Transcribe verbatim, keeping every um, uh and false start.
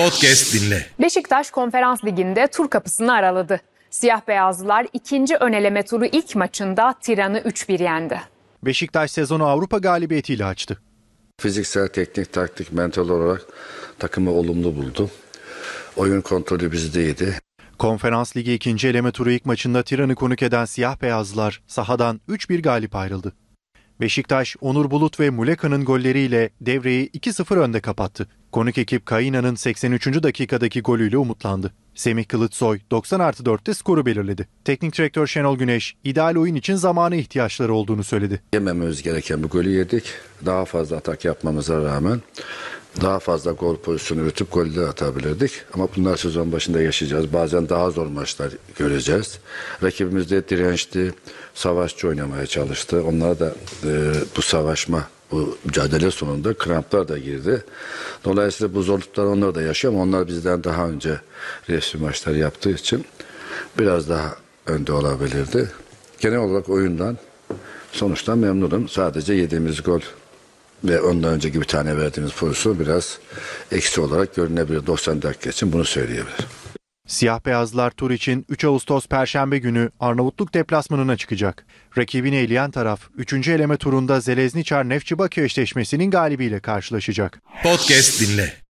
Podcast dinle. Beşiktaş Konferans Ligi'nde tur kapısını araladı. Siyah beyazlılar ikinci öneleme turu ilk maçında Tiran'ı üç bir yendi. Beşiktaş sezonu Avrupa galibiyetiyle açtı. Fiziksel, teknik, taktik, mental olarak takımı olumlu buldu. Oyun kontrolü bizdeydi. Konferans Ligi ikinci eleme turu ilk maçında Tiran'ı konuk eden siyah beyazlılar sahadan üç bir galip ayrıldı. Beşiktaş, Onur Bulut ve Muleka'nın golleriyle devreyi iki sıfır önde kapattı. Konuk ekip Kaina'nın seksen üçüncü dakikadaki golüyle umutlandı. Semih Kılıçsoy doksan artı dörtte skoru belirledi. Teknik direktör Şenol Güneş, ideal oyun için zamana ihtiyaçları olduğunu söyledi. Yemememiz gereken bir golü yedik. Daha fazla atak yapmamıza rağmen daha fazla gol pozisyonu üretip golleri atabilirdik. Ama bunlar sezon başında yaşayacağız. Bazen daha zor maçlar göreceğiz. Rakibimiz de dirençli, savaşçı oynamaya çalıştı. Onlar da e, bu savaşma, bu mücadele sonunda kramplar da girdi. Dolayısıyla bu zorluklar onlar da yaşıyor ama onlar bizden daha önce resmi maçlar yaptığı için biraz daha önde olabilirdi. Genel olarak oyundan, sonuçtan memnunum. Sadece yediğimiz gol ve ondan önceki bir tane verdiğimiz pozisyon biraz eksi olarak görünebilir. doksan dakika için bunu söyleyebilirim. Siyah beyazlar tur için üç Ağustos Perşembe günü Arnavutluk deplasmanına çıkacak. Rakibini eleyen taraf üçüncü eleme turunda Zelezniçar Nefçi Bakü eşleşmesinin galibiyle karşılaşacak. Podcast dinle.